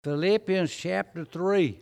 Philippians chapter 3.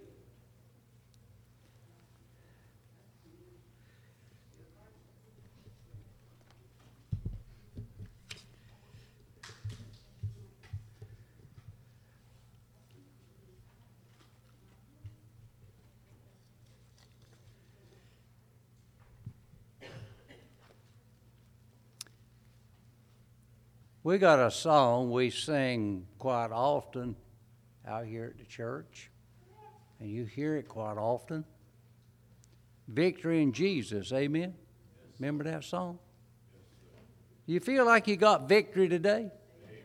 We got a song we sing quite often out here at the church, and you hear it quite often. Victory in Jesus, amen? Yes. Remember that song? Yes, you feel like you got victory today? Yes,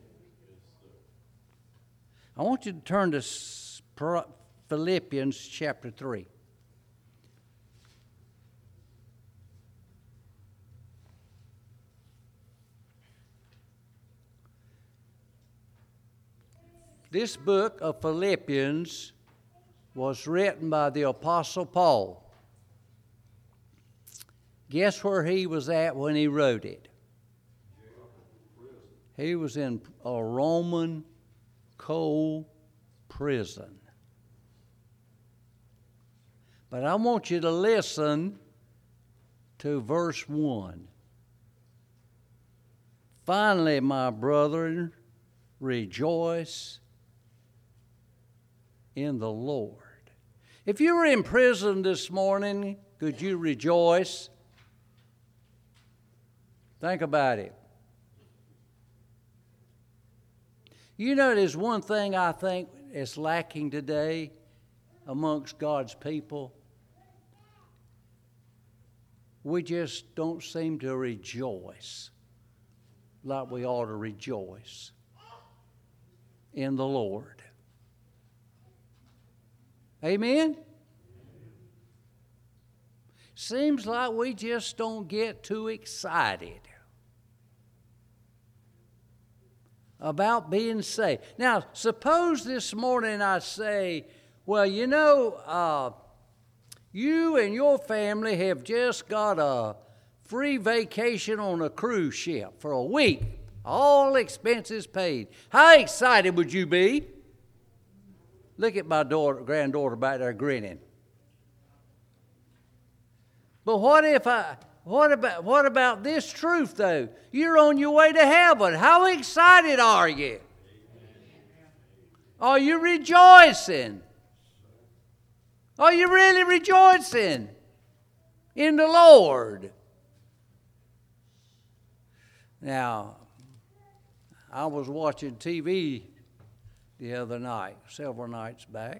I want you to turn to Philippians chapter 3. This book of Philippians was written by the Apostle Paul. Guess where he was at when he wrote it? He was in a Roman cold prison. But I want you to listen to verse 1. Finally, my brethren, rejoice in the Lord. If you were in prison this morning, could you rejoice? Think about it. You know, there's one thing I think is lacking today amongst God's people. We just don't seem to rejoice like we ought to rejoice in the Lord. Amen? Seems like we just don't get too excited about being saved. Now, suppose this morning I say, well, you know, you and your family have just got a free vacation on a cruise ship for a week. All expenses paid. How excited would you be? Look at my granddaughter back there grinning. But what about this truth though? You're on your way to heaven. How excited are you? Are you rejoicing? Are you really rejoicing in the Lord? Now, I was watching TV the other night, several nights back,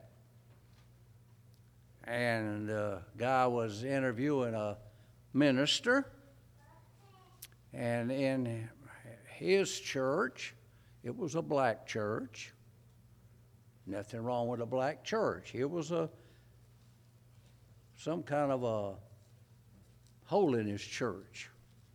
and a guy was interviewing a minister, and in his church, it was a black church. Nothing wrong with a black church. It was some kind of a holiness church.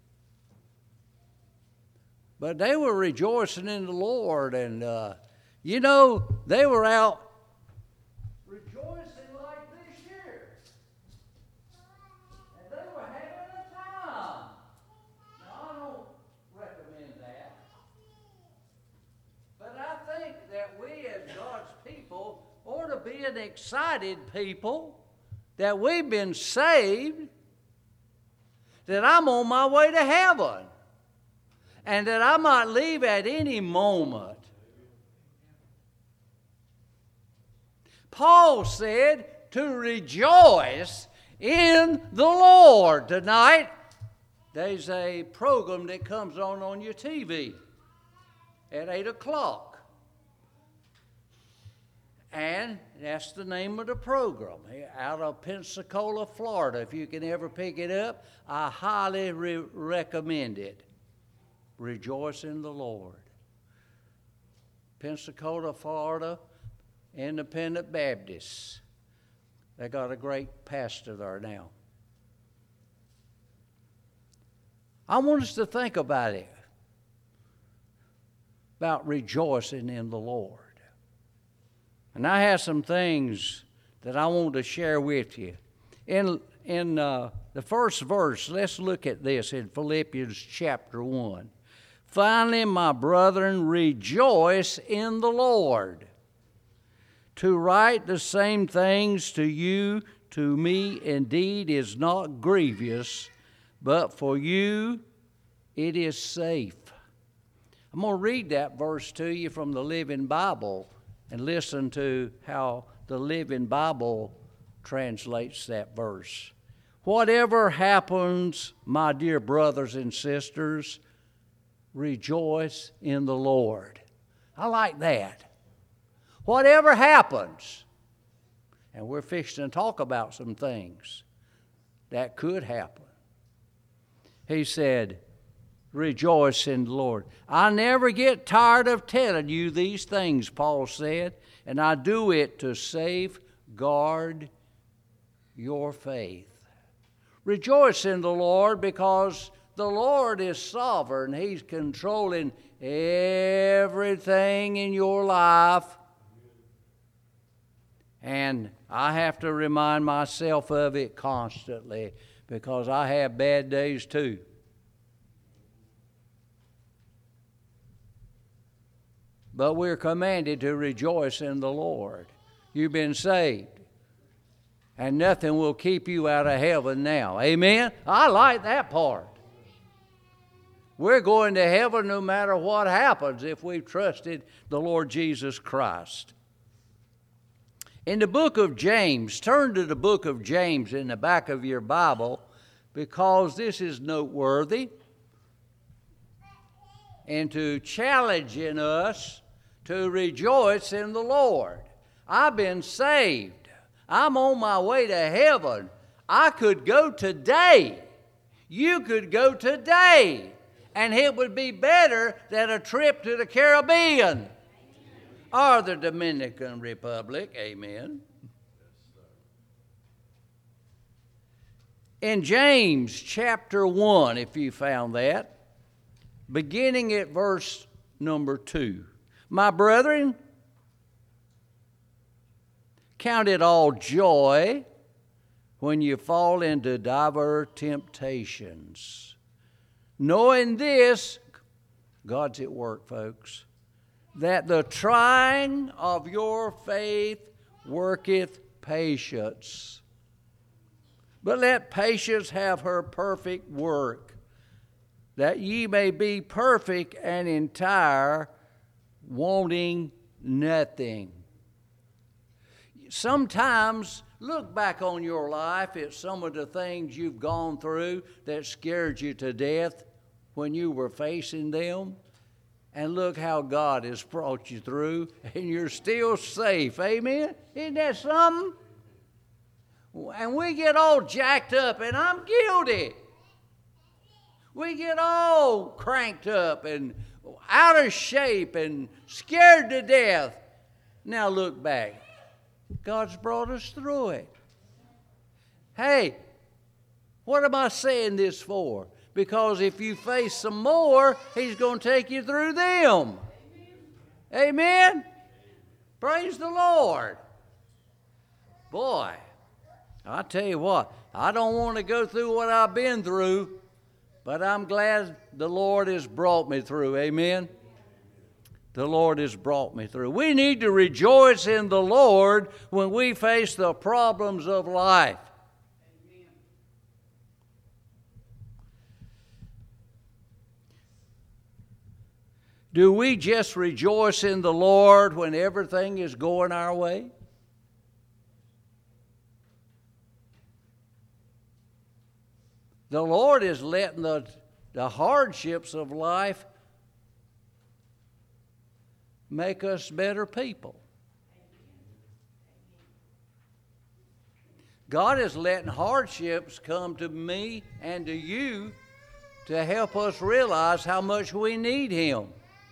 But they were rejoicing in the Lord, and you know, they were out rejoicing like this year. And they were having a time. Now, I don't recommend that. But I think that we as God's people ought to be an excited people that we've been saved, that I'm on my way to heaven, and that I might leave at any moment. Paul said to rejoice in the Lord. Tonight, there's a program that comes on your TV at 8 o'clock. And that's the name of the program. Out of Pensacola, Florida. If you can ever pick it up, I highly recommend it. Rejoice in the Lord. Pensacola, Florida, Independent Baptists. They got a great pastor there now. I want us to think about it, about rejoicing in the Lord. And I have some things that I want to share with you. In the first verse, let's look at this in Philippians chapter 1. Finally, my brethren, rejoice in the Lord. To write the same things to you, to me, indeed, is not grievous, but for you it is safe. I'm going to read that verse to you from the Living Bible and listen to how the Living Bible translates that verse. Whatever happens, my dear brothers and sisters, rejoice in the Lord. I like that. Whatever happens, and we're fixing to talk about some things that could happen. He said, rejoice in the Lord. I never get tired of telling you these things, Paul said, and I do it to safeguard your faith. Rejoice in the Lord because the Lord is sovereign. He's controlling everything in your life. And I have to remind myself of it constantly because I have bad days too. But we're commanded to rejoice in the Lord. You've been saved. And nothing will keep you out of heaven now. Amen? I like that part. We're going to heaven no matter what happens if we've trusted the Lord Jesus Christ. In the book of James, turn to the book of James in the back of your Bible because this is noteworthy and to challenging us to rejoice in the Lord. I've been saved. I'm on my way to heaven. I could go today. You could go today. And it would be better than a trip to the Caribbean or the Dominican Republic. Amen. In James chapter 1, if you found that, beginning at verse number 2. My brethren, count it all joy when you fall into divers temptations. Knowing this, God's at work, folks, that the trying of your faith worketh patience. But let patience have her perfect work, that ye may be perfect and entire, wanting nothing. Sometimes look back on your life at some of the things you've gone through that scared you to death when you were facing them, and look how God has brought you through, and you're still safe. Amen? Isn't that something? And we get all jacked up, and I'm guilty. We get all cranked up and out of shape and scared to death. Now look back. God's brought us through it. Hey, what am I saying this for? Because if you face some more, He's going to take you through them. Amen? Praise the Lord. Boy, I tell you what, I don't want to go through what I've been through, but I'm glad the Lord has brought me through. Amen? The Lord has brought me through. We need to rejoice in the Lord when we face the problems of life. Do we just rejoice in the Lord when everything is going our way? The Lord is letting the hardships of life make us better people. God is letting hardships come to me and to you to help us realize how much we need Him.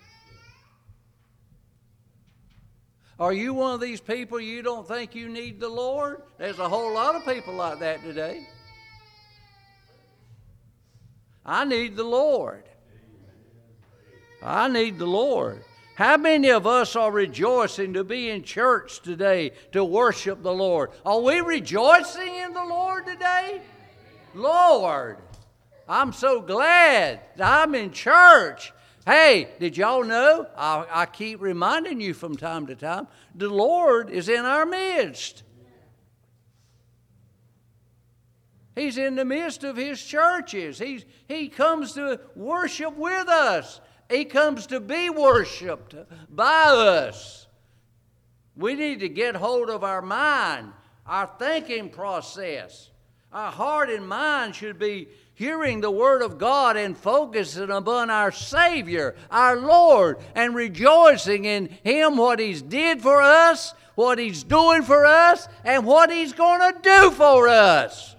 Are you one of these people you don't think you need the Lord? There's a whole lot of people like that today. I need the Lord. I need the Lord. How many of us are rejoicing to be in church today to worship the Lord? Are we rejoicing in the Lord today? Lord, I'm so glad that I'm in church Hey, did y'all know? I keep reminding you from time to time, the Lord is in our midst. He's in the midst of His churches. He comes to worship with us. He comes to be worshiped by us. We need to get hold of our mind, our thinking process. Our heart and mind should be hearing the Word of God and focusing upon our Savior, our Lord, and rejoicing in Him, what He's did for us, what He's doing for us, and what He's going to do for us.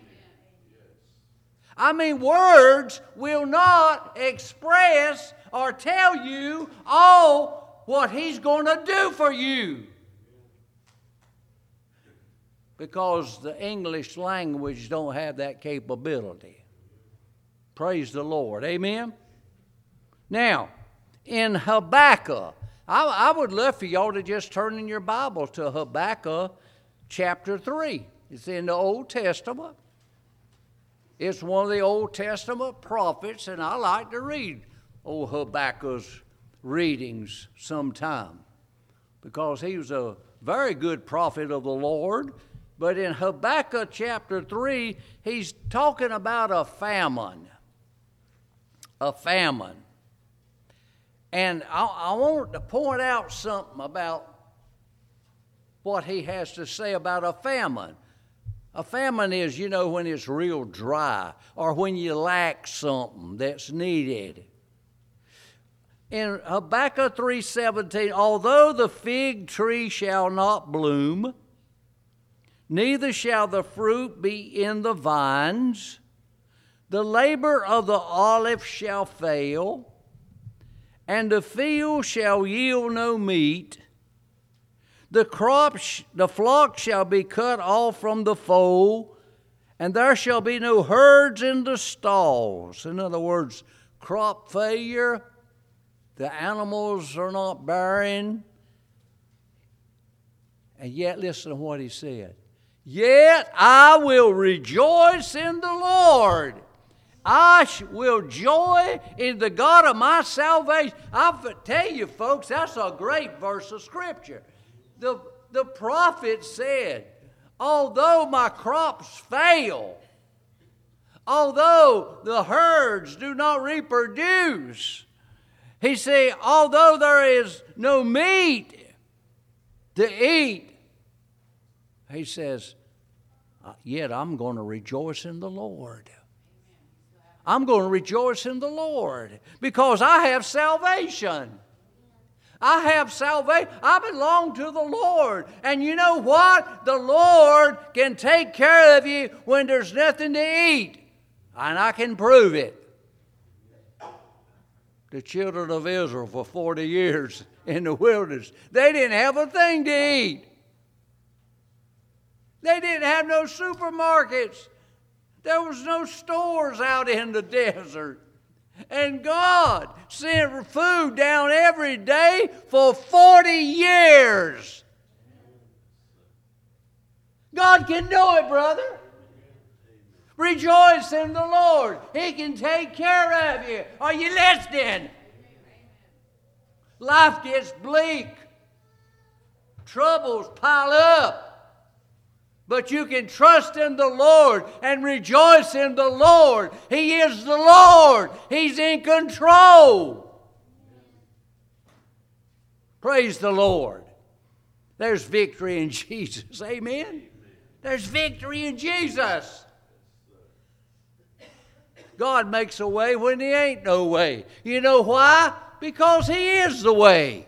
I mean, words will not express or tell you all what He's going to do for you. Because the English language don't have that capability. Praise the Lord. Amen? Now, in Habakkuk, I would love for y'all to just turn in your Bible to Habakkuk chapter 3. It's in the Old Testament. It's one of the Old Testament prophets, and I like to read old Habakkuk's readings sometime because he was a very good prophet of the Lord. But in Habakkuk chapter 3, he's talking about a famine. A famine. And I want to point out something about what he has to say about a famine. A famine is, when it's real dry or when you lack something that's needed. In Habakkuk 3:17, although the fig tree shall not bloom, neither shall the fruit be in the vines, the labor of the olive shall fail, and the field shall yield no meat. The flock shall be cut off from the fold, and there shall be no herds in the stalls. In other words, crop failure, the animals are not bearing. And yet, listen to what he said. Yet I will rejoice in the Lord. I will joy in the God of my salvation. I tell you, folks, that's a great verse of Scripture. The prophet said, although my crops fail, although the herds do not reproduce, he said, although there is no meat to eat, he says, yet I'm going to rejoice in the Lord. I'm going to rejoice in the Lord because I have salvation. I have salvation. I belong to the Lord. And you know what? The Lord can take care of you when there's nothing to eat. And I can prove it. The children of Israel for 40 years in the wilderness, they didn't have a thing to eat. They didn't have no supermarkets. There was no stores out in the desert. And God sent food down every day for 40 years. God can do it, brother. Rejoice in the Lord. He can take care of you. Are you listening? Life gets bleak. Troubles pile up. But you can trust in the Lord and rejoice in the Lord. He is the Lord. He's in control. Praise the Lord. There's victory in Jesus. Amen? There's victory in Jesus. God makes a way when there ain't no way. You know why? Because He is the way.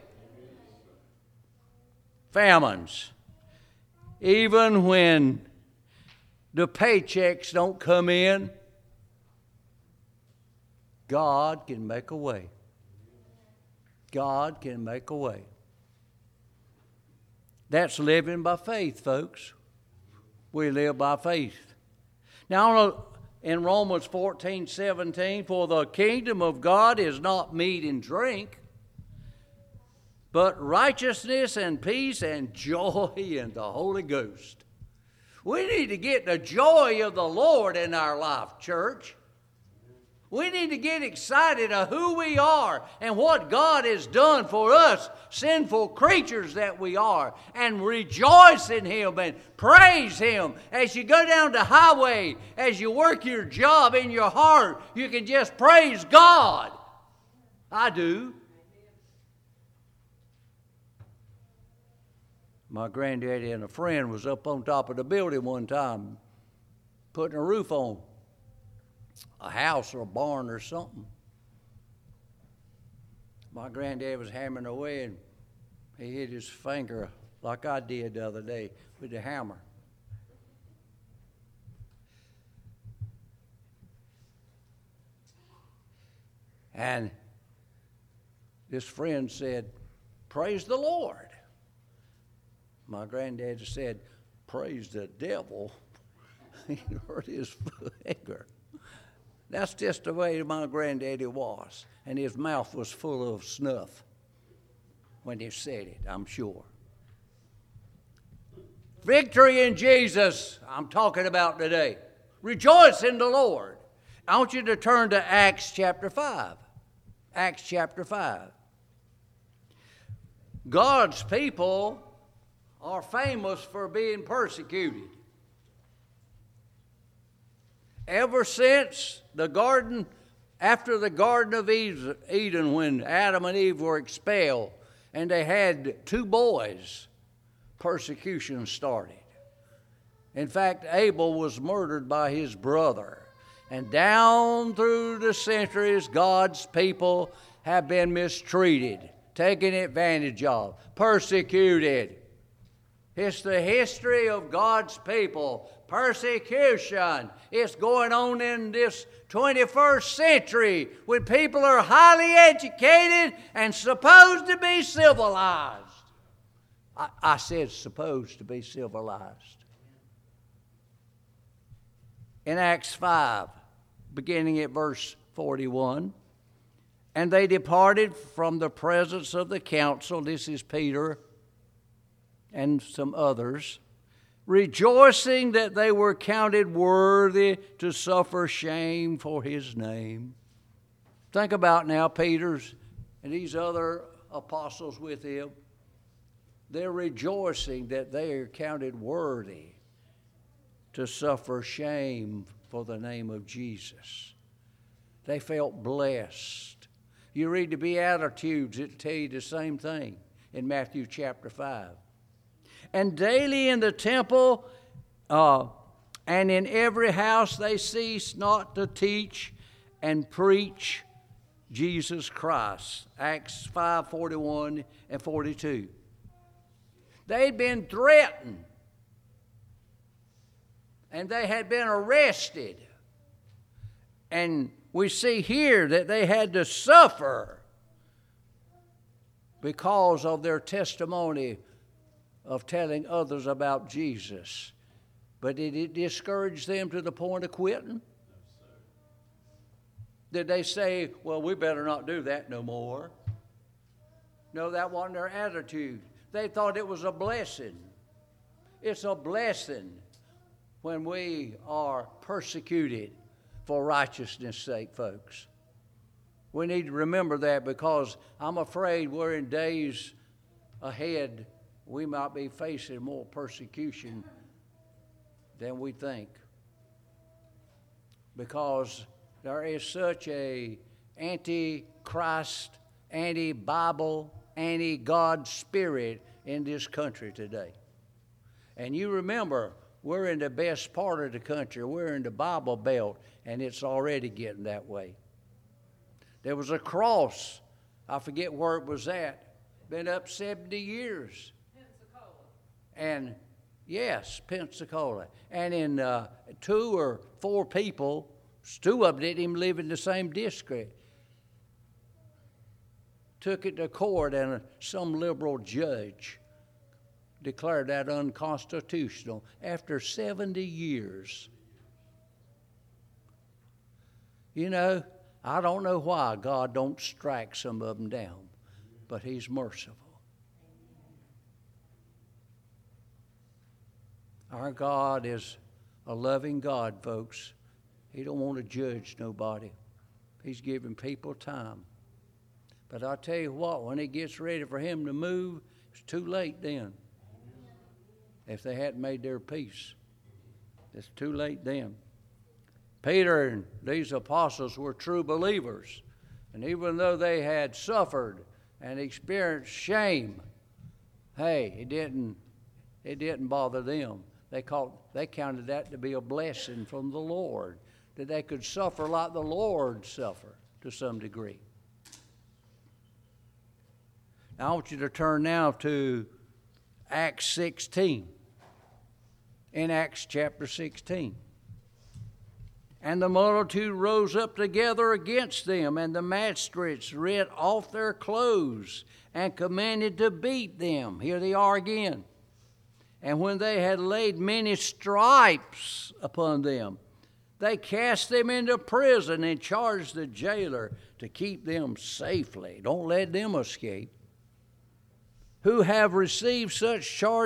Famines. Even when the paychecks don't come in, God can make a way. God can make a way. That's living by faith, folks. We live by faith. Now, in Romans 14:17, for the kingdom of God is not meat and drink, but righteousness and peace and joy in the Holy Ghost. We need to get the joy of the Lord in our life, church. We need to get excited of who we are and what God has done for us, sinful creatures that we are, and rejoice in Him and praise Him. As you go down the highway, as you work your job in your heart, you can just praise God. I do. My granddaddy and a friend was up on top of the building one time, putting a roof on a house or a barn or something. My granddad was hammering away, and he hit his finger like I did the other day with the hammer. And this friend said, "Praise the Lord." My granddad said, "Praise the devil." He hurt his finger. That's just the way my granddaddy was. And his mouth was full of snuff when he said it, I'm sure. Victory in Jesus, I'm talking about today. Rejoice in the Lord. I want you to turn to Acts chapter 5. Acts chapter 5. God's people are famous for being persecuted. Ever since the garden, after the Garden of Eden, when Adam and Eve were expelled and they had 2 boys, persecution started. In fact, Abel was murdered by his brother. And down through the centuries, God's people have been mistreated, taken advantage of, persecuted. It's the history of God's people. Persecution is going on in this 21st century when people are highly educated and supposed to be civilized. I said supposed to be civilized. In Acts 5, beginning at verse 41, and they departed from the presence of the council. This is Peter and some others, rejoicing that they were counted worthy to suffer shame for his name. Think about now, Peter's and these other apostles with him. They're rejoicing that they are counted worthy to suffer shame for the name of Jesus. They felt blessed. You read the Beatitudes, it tell you the same thing in Matthew chapter 5. And daily in the temple and in every house they cease not to teach and preach Jesus Christ. Acts 5:41 and 42. They'd been threatened and they had been arrested. And we see here that they had to suffer because of their testimony of telling others about Jesus. But did it discourage them to the point of quitting? Did they say, well, we better not do that no more? No, that wasn't their attitude. They thought it was a blessing. It's a blessing when we are persecuted for righteousness' sake, folks. We need to remember that, because I'm afraid we're in days ahead we might be facing more persecution than we think, because there is such a anti-Christ, anti-Bible, anti-God spirit in this country today. And you remember, we're in the best part of the country. We're in the Bible Belt, and it's already getting that way. There was a cross. I forget where it was at. Been up 70 years. And yes, Pensacola. And in 2 or 4 people, 2 of them didn't even live in the same district, took it to court, and some liberal judge declared that unconstitutional after 70 years. You know, I don't know why God don't strike some of them down, but He's merciful. Our God is a loving God, folks. He don't want to judge nobody. He's giving people time. But I tell you what, when it gets ready for him to move, it's too late then. If they hadn't made their peace, it's too late then. Peter and these apostles were true believers. And even though they had suffered and experienced shame, hey, it didn't bother them. They counted that to be a blessing from the Lord, that they could suffer like the Lord suffered to some degree. Now I want you to turn now to Acts 16. In Acts chapter 16. And the multitude rose up together against them, and the magistrates rent off their clothes and commanded to beat them. Here they are again. And when they had laid many stripes upon them, they cast them into prison and charged the jailer to keep them safely. Don't let them escape. Who having received such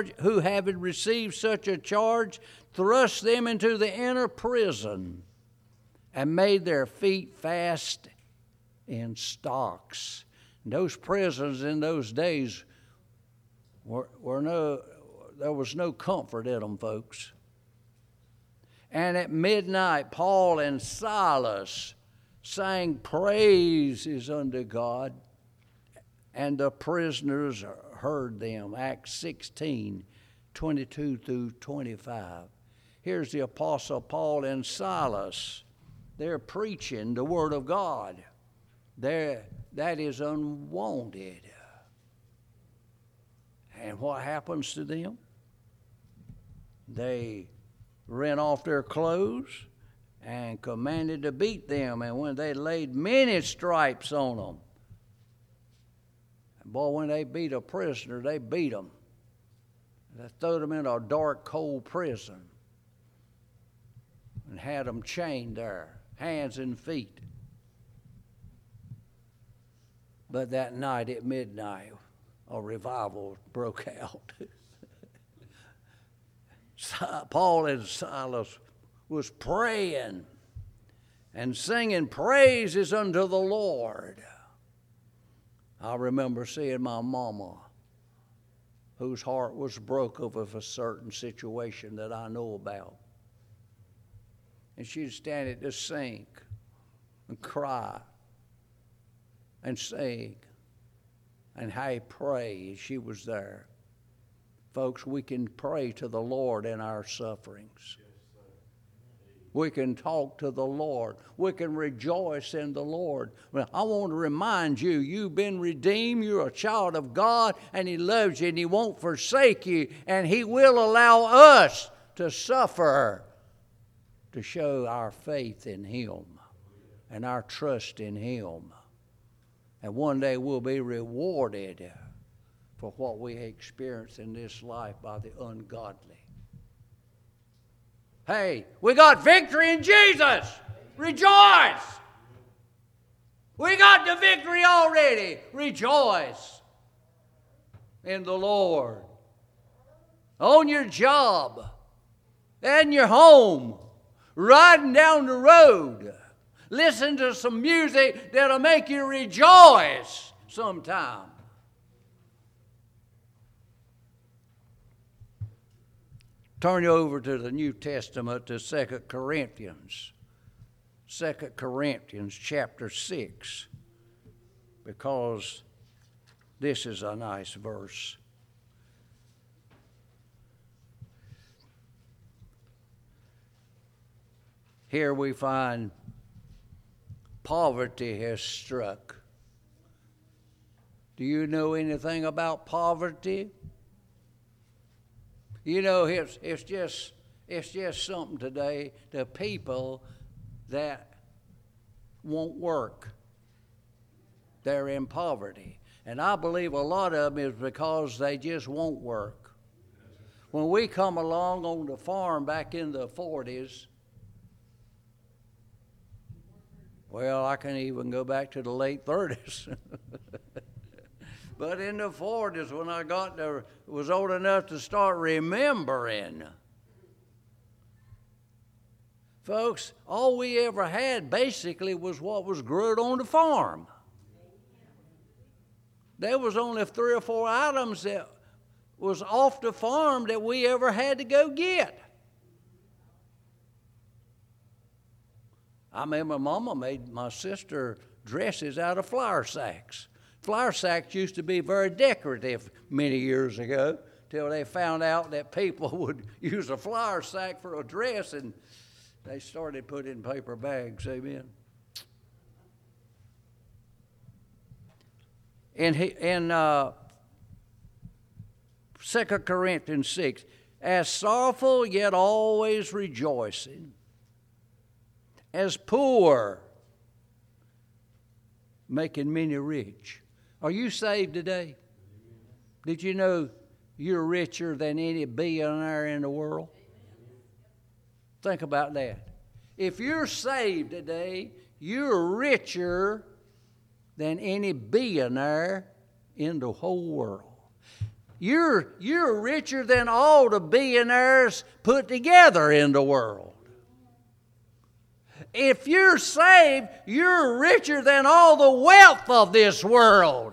a charge, thrust them into the inner prison and made their feet fast in stocks. And those prisons in those days there was no comfort in them, folks. And at midnight, Paul and Silas sang praises unto God, and the prisoners heard them. Acts 16, 22 through 25. Here's the Apostle Paul and Silas. They're preaching the Word of God. That is unwanted. And what happens to them? They rent off their clothes and commanded to beat them. And when they laid many stripes on them, boy, when they beat a prisoner, they beat them. They threw them in a dark, cold prison and had them chained there, hands and feet. But that night at midnight, a revival broke out. Paul and Silas was praying and singing praises unto the Lord. I remember seeing my mama, whose heart was broke over a certain situation that I know about. And she'd stand at the sink and cry and sing and how pray. She was there. Folks, we can pray to the Lord in our sufferings. We can talk to the Lord. We can rejoice in the Lord. Well, I want to remind you, you've been redeemed. You're a child of God, and He loves you, and He won't forsake you, and He will allow us to suffer to show our faith in Him and our trust in Him. And one day we'll be rewarded for what we experience in this life by the ungodly. Hey, we got victory in Jesus. Rejoice. We got the victory already. Rejoice in the Lord. On your job, in your home, riding down the road. Listen to some music that'll make you rejoice sometime. Turn you over to the New Testament to 2 Corinthians. 2 Corinthians chapter 6. Because this is a nice verse. Here we find poverty has struck. Do you know anything about poverty? You know, it's just something today to people that won't work. They're in poverty. And I believe a lot of them is because they just won't work. When we come along on the farm back in the 40s, well, I can even go back to the late 30s. But in the 40s, when I was old enough to start remembering, Folks, all we ever had basically was what was growed on the farm. There was only 3 or 4 items that was off the farm that we ever had to go get. I remember Mama made my sister dresses out of flour sacks. Flour sacks used to be very decorative many years ago, till they found out that people would use a flour sack for a dress, and they started putting paper bags. Amen. In 2 Corinthians 6, as sorrowful yet always rejoicing, as poor, making many rich. Are you saved today? Did you know you're richer than any billionaire in the world? Think about that. If you're saved today, you're richer than any billionaire in the whole world. You're richer than all the billionaires put together in the world. If you're saved, you're richer than all the wealth of this world.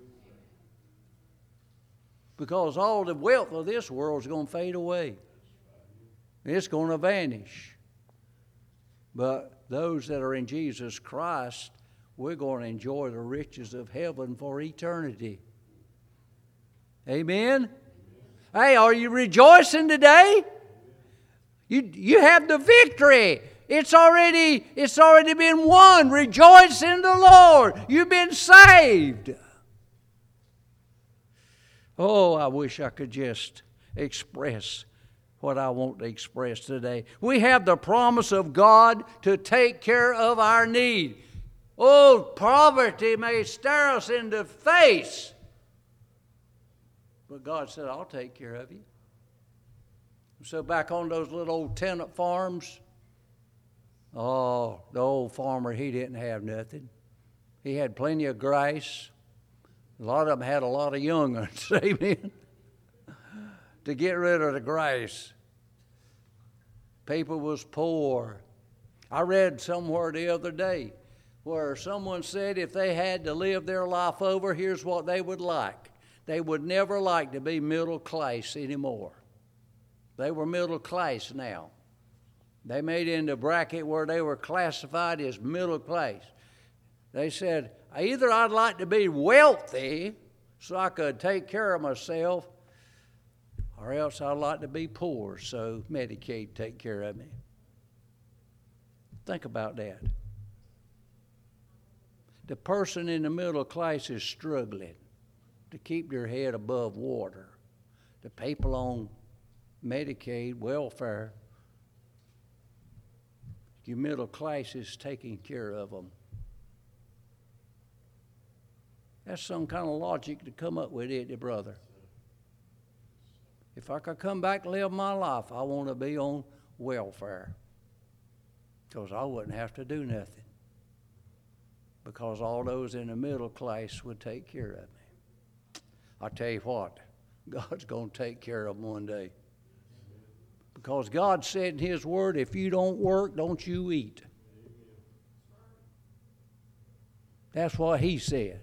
Because all the wealth of this world is going to fade away. It's going to vanish. But those that are in Jesus Christ, we're going to enjoy the riches of heaven for eternity. Amen? Hey, are you rejoicing today? You have the victory. It's already been won. Rejoice in the Lord. You've been saved. Oh, I wish I could just express what I want to express today. We have the promise of God to take care of our need. Oh, poverty may stare us in the face, but God said, I'll take care of you. So back on those little old tenant farms, oh, the old farmer, he didn't have nothing. He had plenty of grass. A lot of them had a lot of young ones, amen, to get rid of the grass. People was poor. I read somewhere the other day where someone said if they had to live their life over, here's what they would like. They would never like to be middle class anymore. They were middle class now. They made it into a bracket where they were classified as middle class. They said, either I'd like to be wealthy so I could take care of myself, or else I'd like to be poor so Medicaid take care of me. Think about that. The person in the middle class is struggling to keep their head above water. The people on Medicaid, welfare, your middle class is taking care of them. That's some kind of logic to come up with, isn't it, brother? If I could come back and live my life, I want to be on welfare, because I wouldn't have to do nothing, because all those in the middle class would take care of me. I tell you what, God's going to take care of them one day. Because God said in His Word, if you don't work, don't you eat. That's what He said.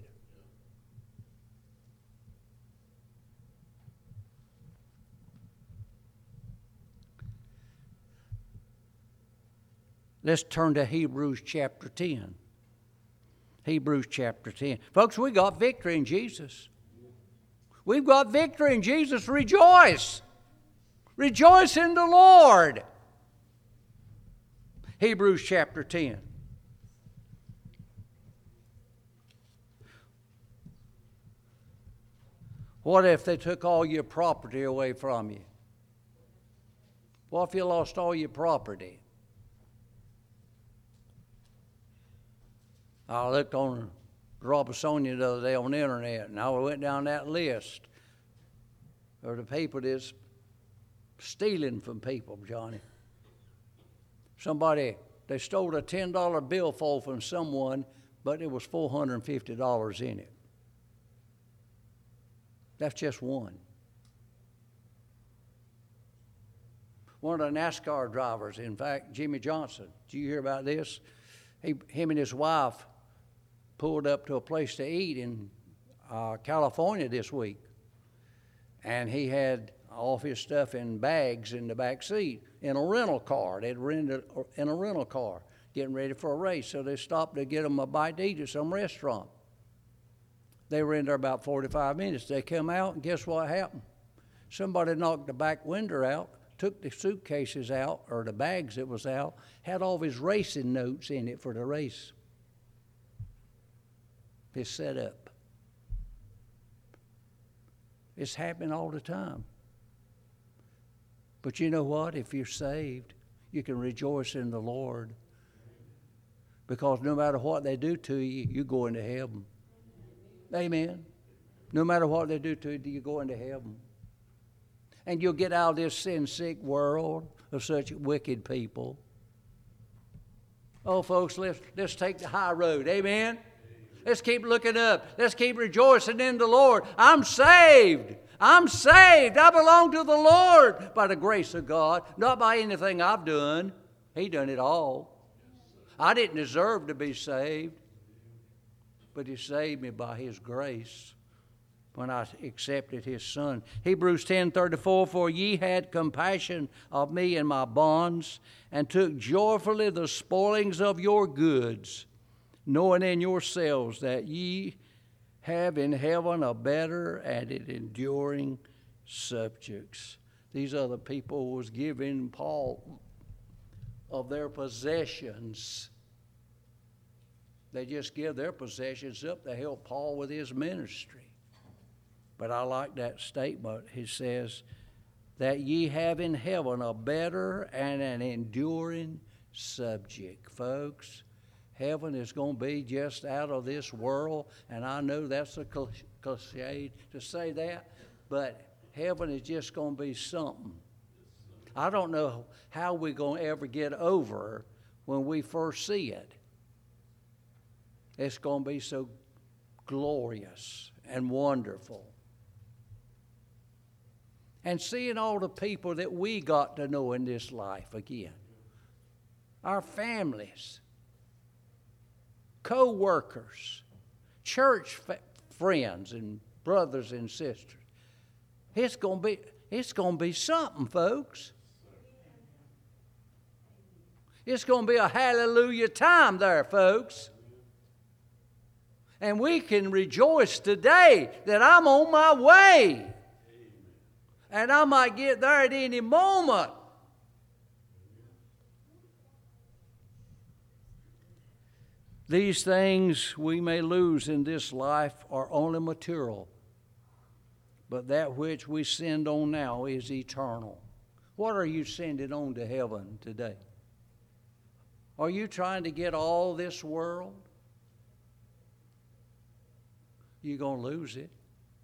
Let's turn to Hebrews chapter 10. Hebrews chapter 10. Folks, we got victory in Jesus. We've got victory in Jesus. Rejoice. Rejoice in the Lord. Hebrews chapter 10. What if they took all your property away from you? What if you lost all your property? I looked on Robertsonia the other day on the internet, and I went down that list of the people that's stealing from people, Johnny. They stole a $10 billfold from someone, but there was $450 in it. That's just one. One of the NASCAR drivers, in fact, Jimmy Johnson. Did you hear about this? Him and his wife pulled up to a place to eat in California this week. And he had all of his stuff in bags in the back seat in a rental car. They'd rented in a rental car, getting ready for a race. So they stopped to get them a bite to eat at some restaurant. They were in there about 45 minutes. They come out, and guess what happened? Somebody knocked the back window out, took the suitcases out, or the bags that was out, had all of his racing notes in it for the race. His setup. It's happening all the time. But you know what? If you're saved, you can rejoice in the Lord. Because no matter what they do to you, you're going to heaven. Amen. No matter what they do to you, you're going to heaven. And you'll get out of this sin-sick world of such wicked people. Oh, folks, let's take the high road. Amen. Let's keep looking up. Let's keep rejoicing in the Lord. I'm saved. I'm saved. I belong to the Lord by the grace of God, not by anything I've done. He done it all. I didn't deserve to be saved, but He saved me by His grace when I accepted His Son. Hebrews 10:34, for ye had compassion of me and my bonds, and took joyfully the spoilings of your goods, knowing in yourselves that ye have in heaven a better and an enduring subjects. These other people was giving Paul of their possessions. They just give their possessions up to help Paul with his ministry. But I like that statement. He says, that ye have in heaven a better and an enduring subject. Folks, heaven is going to be just out of this world, and I know that's a cliche to say that, but heaven is just going to be something. I don't know how we're going to ever get over when we first see it. It's going to be so glorious and wonderful. And seeing all the people that we got to know in this life again. Our families, co-workers, church friends and brothers and sisters. It's going to be something, folks. It's going to be a hallelujah time there, folks. And we can rejoice today that I'm on my way. And I might get there at any moment. These things we may lose in this life are only material, but that which we send on now is eternal. What are you sending on to heaven today? Are you trying to get all this world? You're going to lose it.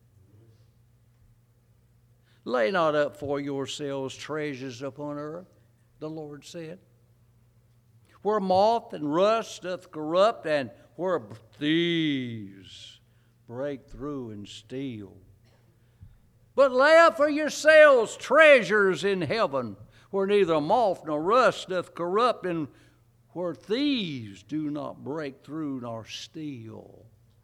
Lay not up for yourselves treasures upon earth, the Lord said, where moth and rust doth corrupt, and where thieves break through and steal. But lay up for yourselves treasures in heaven, where neither moth nor rust doth corrupt, and where thieves do not break through nor steal.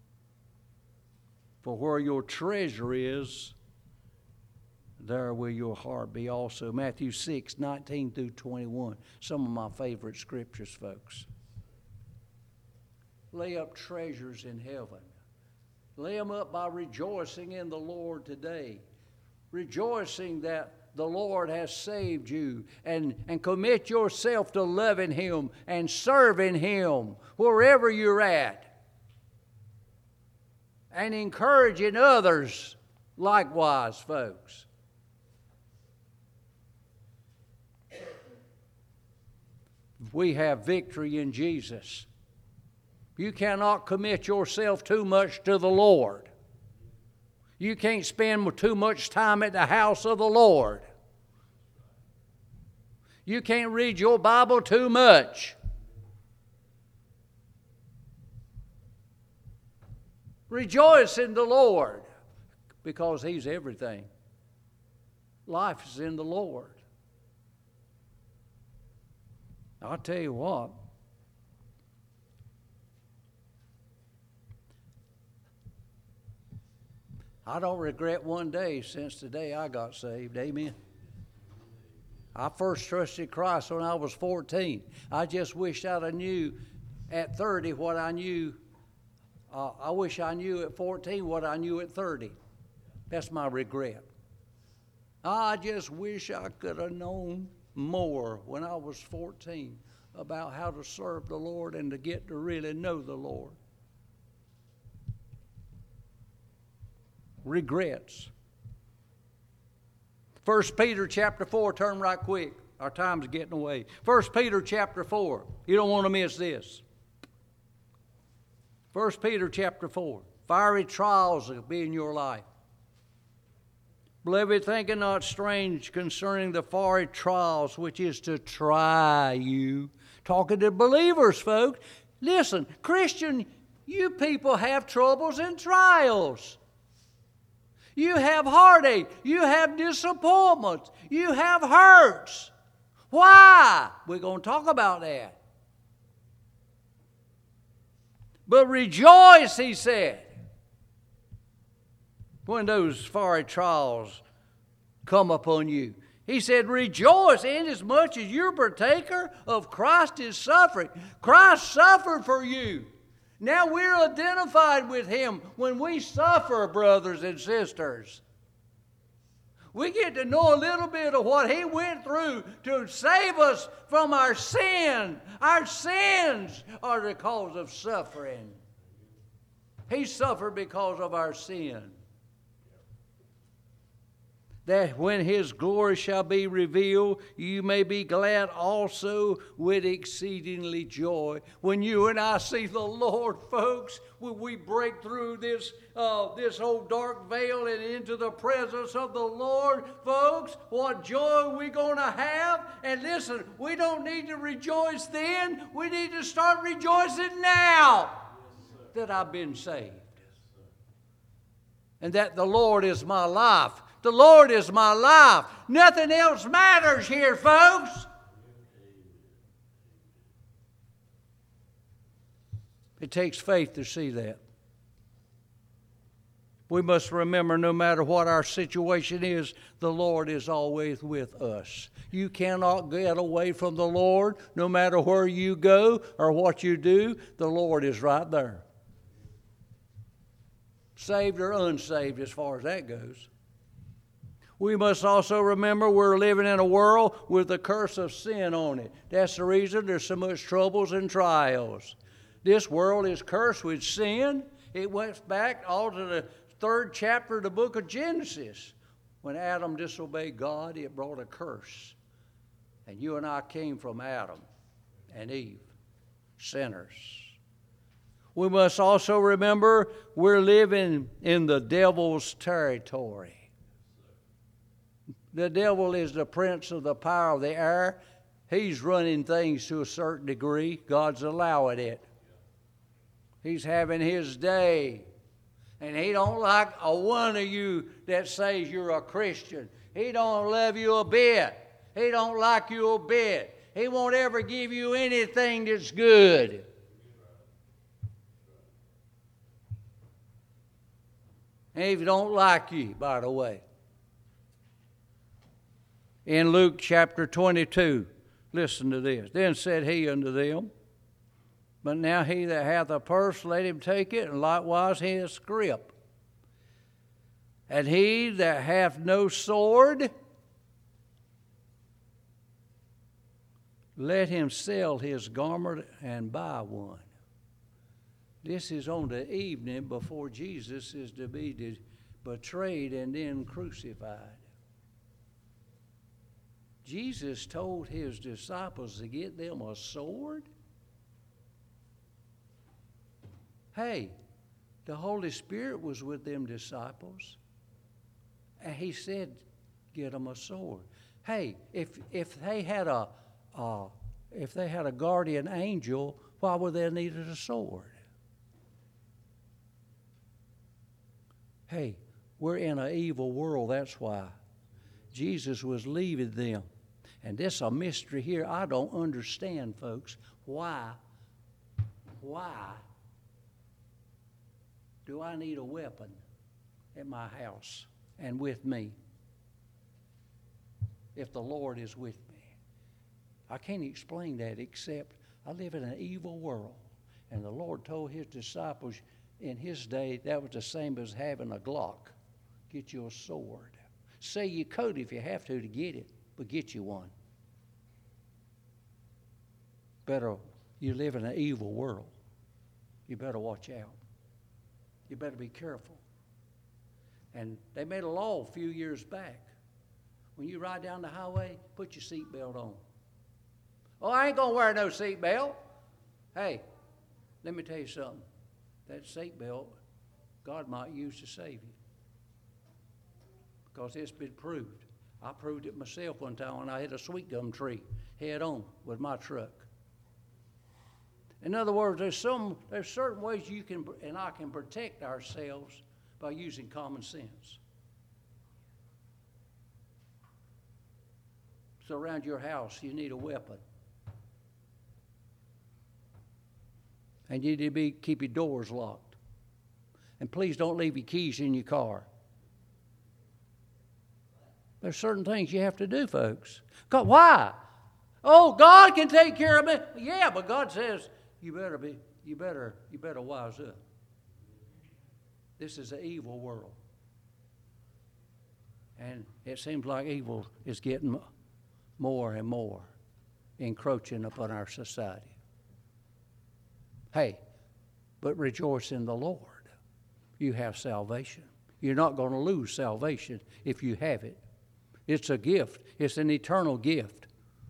For where your treasure is, there will your heart be also. Matthew 6:19 through 21. Some of my favorite scriptures, folks. Lay up treasures in heaven. Lay them up by rejoicing in the Lord today. Rejoicing that the Lord has saved you. And commit yourself to loving Him and serving Him wherever you're at. And encouraging others likewise, folks. We have victory in Jesus. You cannot commit yourself too much to the Lord. You can't spend too much time at the house of the Lord. You can't read your Bible too much. Rejoice in the Lord because He's everything. Life is in the Lord. I'll tell you what. I don't regret one day since the day I got saved. Amen. I first trusted Christ when I was 14. I just wish I'd have knew at 30 what I knew. I wish I knew at 14 what I knew at 30. That's my regret. I just wish I could have known more when I was 14 about how to serve the Lord and to get to really know the Lord. Regrets. 1 Peter chapter 4, turn right quick. Our time's getting away. 1 Peter chapter 4. You don't want to miss this. 1 Peter chapter 4. Fiery trials will be in your life. Beloved, think it not strange concerning the fiery trials which is to try you. Talking to believers, folks. Listen, Christian, you people have troubles and trials. You have heartache. You have disappointments. You have hurts. Why? We're going to talk about that. But rejoice, he said, when those fiery trials come upon you. He said, rejoice inasmuch as you're partaker of Christ's suffering. Christ suffered for you. Now we're identified with him when we suffer, brothers and sisters. We get to know a little bit of what he went through to save us from our sin. Our sins are the cause of suffering. He suffered because of our sin. That when his glory shall be revealed, you may be glad also with exceedingly joy. When you and I see the Lord, folks, when we break through this old dark veil and into the presence of the Lord, folks, what joy we're going to have. And listen, we don't need to rejoice then. We need to start rejoicing now that I've been saved. And that the Lord is my life. The Lord is my life. Nothing else matters here, folks. It takes faith to see that. We must remember no matter what our situation is, the Lord is always with us. You cannot get away from the Lord no matter where you go or what you do. The Lord is right there. Saved or unsaved as far as that goes. We must also remember we're living in a world with the curse of sin on it. That's the reason there's so much troubles and trials. This world is cursed with sin. It went back all to the 3rd chapter of the book of Genesis. When Adam disobeyed God, it brought a curse. And you and I came from Adam and Eve, sinners. We must also remember we're living in the devil's territory. The devil is the prince of the power of the air. He's running things to a certain degree. God's allowing it. He's having his day. And he don't like a one of you that says you're a Christian. He don't love you a bit. He don't like you a bit. He won't ever give you anything that's good. And if he don't like you, by the way. In Luke chapter 22, listen to this. Then said he unto them, but now he that hath a purse, let him take it, and likewise his scrip. And he that hath no sword, let him sell his garment and buy one. This is on the evening before Jesus is to be betrayed and then crucified. Jesus told his disciples to get them a sword. Hey, the Holy Spirit was with them disciples. And he said, get them a sword. Hey, if they had a guardian angel, why would they need a sword? Hey, we're in an evil world, that's why. Jesus was leaving them. And this is a mystery here I don't understand, folks. Why do I need a weapon at my house and with me if the Lord is with me? I can't explain that except I live in an evil world. And the Lord told his disciples in his day that was the same as having a Glock. Get you a sword. Say you could if you have to get it, but get you one. Better, you live in an evil world. You better watch out. You better be careful. And they made a law a few years back. When you ride down the highway, put your seatbelt on. Oh, I ain't gonna wear no seatbelt. Hey, let me tell you something. That seatbelt, God might use to save you. Because it's been proved. I proved it myself one time when I hit a sweet gum tree head on with my truck. In other words, there's certain ways you can and I can protect ourselves by using common sense. So around your house, you need a weapon. And you need to keep your doors locked. And please don't leave your keys in your car. There's certain things you have to do, folks. God, why? Oh, God can take care of me. Yeah, but God says you better wise up. This is an evil world. And it seems like evil is getting more and more encroaching upon our society. Hey, but rejoice in the Lord. You have salvation. You're not going to lose salvation if you have it. It's a gift. It's an eternal gift.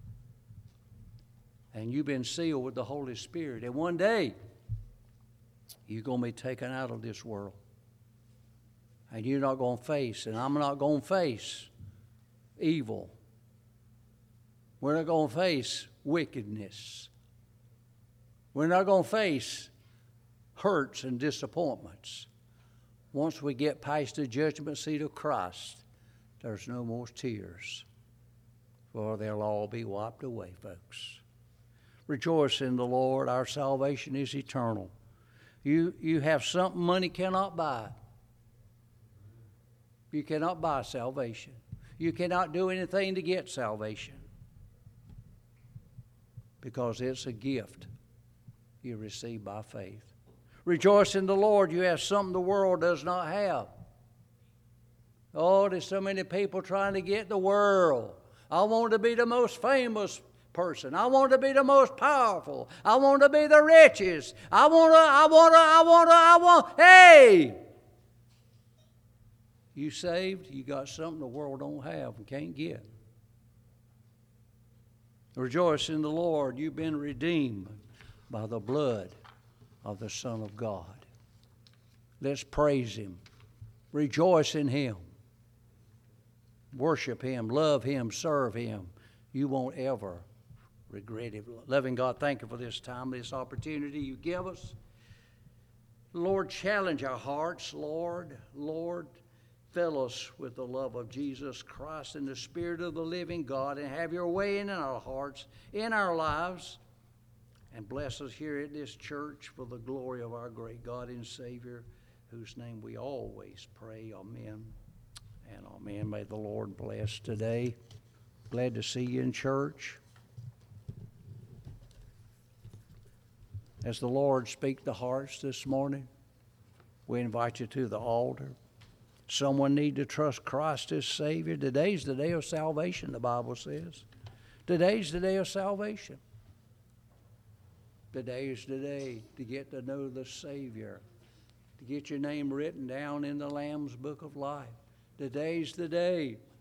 And you've been sealed with the Holy Spirit. And one day, you're going to be taken out of this world. And you're not going to face, and I'm not going to face evil. We're not going to face wickedness. We're not going to face hurts and disappointments. Once we get past the judgment seat of Christ, there's no more tears, for they'll all be wiped away, folks. Rejoice in the Lord. Our salvation is eternal. You have something money cannot buy. You cannot buy salvation. You cannot do anything to get salvation because it's a gift you receive by faith. Rejoice in the Lord. You have something the world does not have. Oh, there's so many people trying to get the world. I want to be the most famous person. I want to be the most powerful. I want to be the richest. I want. Hey! You saved, you got something the world don't have and can't get. Rejoice in the Lord. You've been redeemed by the blood of the Son of God. Let's praise Him. Rejoice in Him. Worship Him, love Him, serve Him. You won't ever regret it. Loving God, thank you for this time, this opportunity you give us. Lord, challenge our hearts, Lord. Lord, fill us with the love of Jesus Christ and the Spirit of the living God, and have your way in our hearts, in our lives, and bless us here at this church for the glory of our great God and Savior, whose name we always pray. Amen and amen. May the Lord bless today. Glad to see you in church. As the Lord speaks to hearts this morning, we invite you to the altar. Someone need to trust Christ as Savior. Today's the day of salvation, the Bible says. Today's the day of salvation. Today is the day to get to know the Savior, to get your name written down in the Lamb's Book of Life. Today's the day